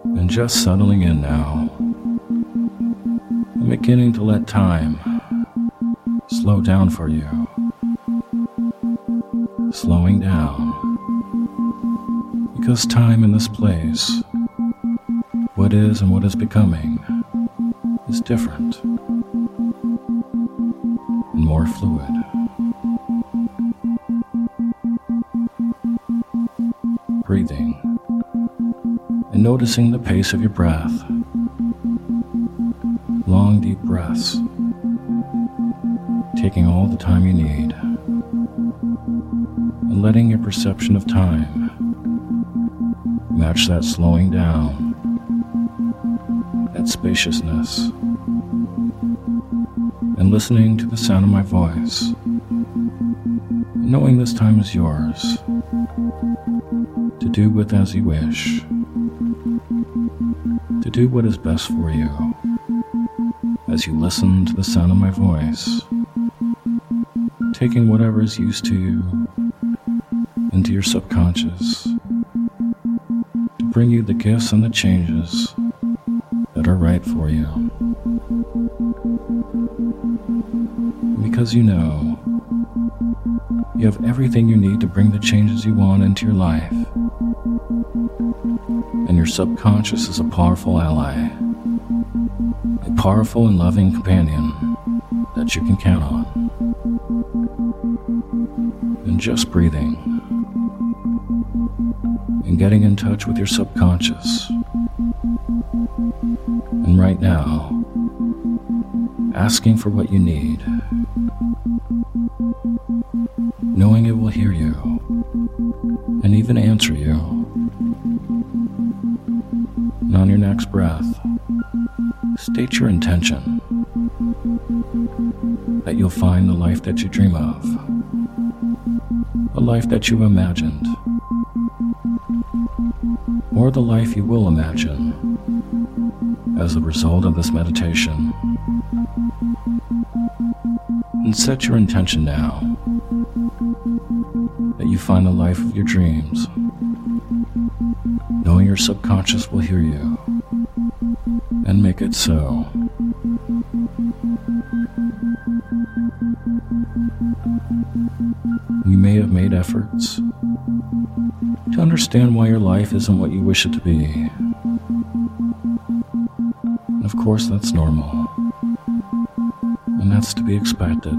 And just settling in now, and beginning to let time slow down for you. Slowing down, because time in this place, what is and what is becoming, is different and more fluid. Breathing and noticing the pace of your breath. Long, deep breaths, taking all the time you need, and letting your perception of time match that slowing down, that spaciousness, and listening to the sound of my voice, knowing this time is yours to do with as you wish, to do what is best for you as you listen to the sound of my voice, taking whatever is used to you into your subconscious to bring you the gifts and the changes that are right for you. Because you know you have everything you need to bring the changes you want into your life. And your subconscious is a powerful ally, a powerful and loving companion that you can count on. And just breathing and getting in touch with your subconscious. And right now, asking for what you need, knowing it will hear you and even answer you. And on your next breath, state your intention that you'll find the life that you dream of, a life that you imagined, or the life you will imagine as a result of this meditation. And set your intention now that you find the life of your dreams, knowing your subconscious will hear you and make it so. You may have made efforts to understand why your life isn't what you wish it to be. And of course, that's normal. And that's to be expected.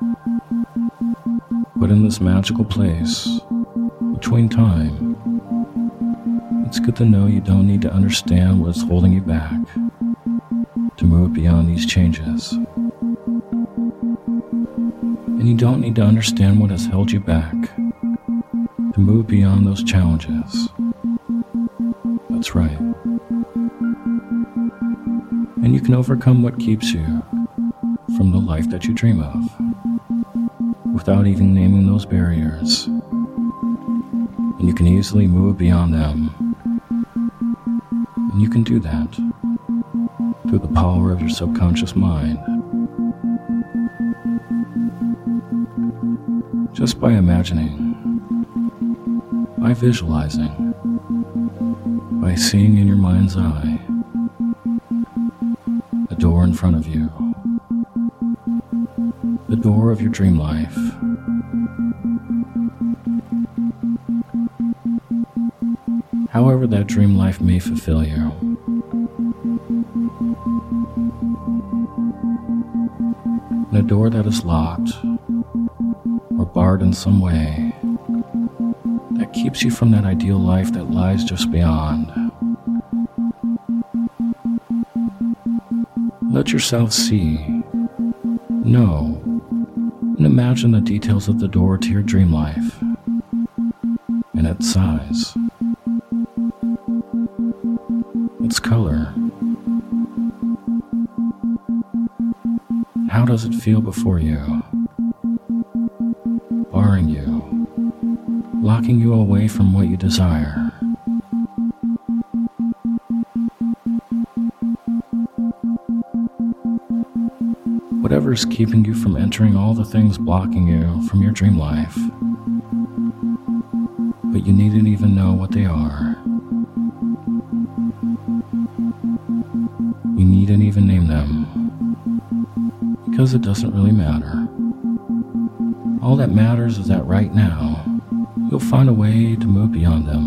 But in this magical place, between time, it's good to know you don't need to understand what's holding you back to move beyond these changes. And you don't need to understand what has held you back to move beyond those challenges. That's right. And you can overcome what keeps you from the life that you dream of without even naming those barriers. And you can easily move beyond them. And you can do that through the power of your subconscious mind. Just by imagining, by visualizing, by seeing in your mind's eye a door in front of you, the door of your dream life. However that dream life may fulfill you. And a door that is locked or barred in some way that keeps you from that ideal life that lies just beyond. Let yourself see, know, and imagine the details of the door to your dream life and its size, its color. How does it feel before you? Barring you, locking you away from what you desire. Whatever is keeping you from entering all the things blocking you from your dream life, but you needn't even know what they are. You needn't even name them, because it doesn't really matter. All that matters is that right now, you'll find a way to move beyond them.